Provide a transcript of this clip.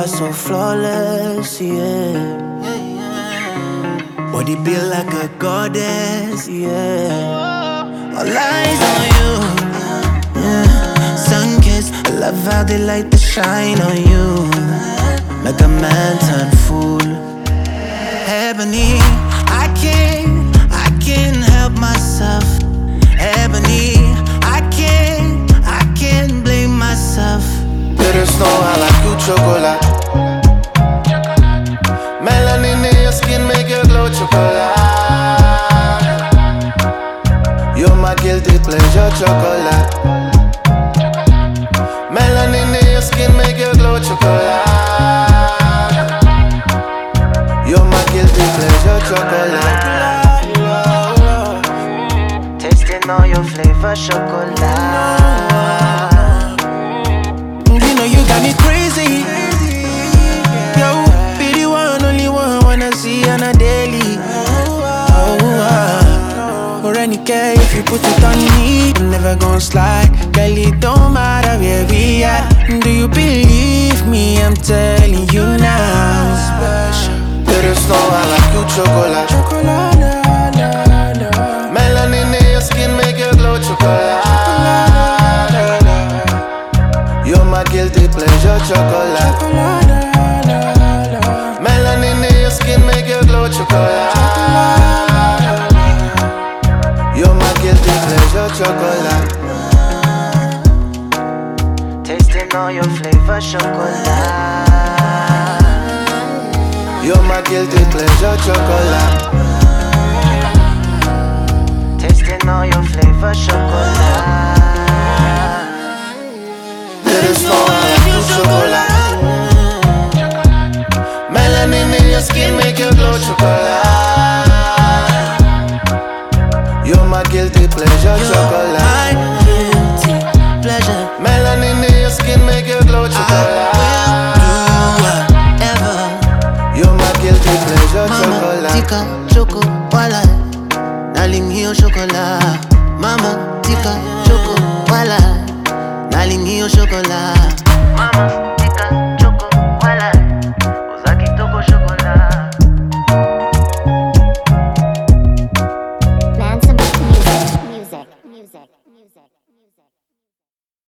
are so flawless, yeah. Body built like a goddess, yeah. All eyes on you, yeah. Sun kissed, I love how they light the shine on you. Like a man turned fool. Ebony, I can't help myself. Ebony, I can't blame myself. There is no I like you, chocolate. Melanin in your skin make you glow, chocolate. You're my guilty pleasure, chocolate. Melanin in your skin make you glow, chocolate. You're my guilty pleasure, chocolate. Tasting all your flavor, chocolate. You got me crazy. Yo, be the one, only one wanna see on a daily. Or any care if you put it on me, I'm never gonna slide. Girl, it don't matter where we at. Do you believe me? I'm telling you now. Special. There is no I like you, chocolate. Melanin in your skin make you glow, chocolate. You're my guilty pleasure, chocolate. Melanin in your skin make you glow, chocolate. You're my guilty pleasure, chocolate. Tasting all your flavor, chocolate. You're my guilty pleasure, chocolate. Tasting all your flavor, chocolate. There is no I like you, chocolate. Melanin in your skin make you glow, chocolate.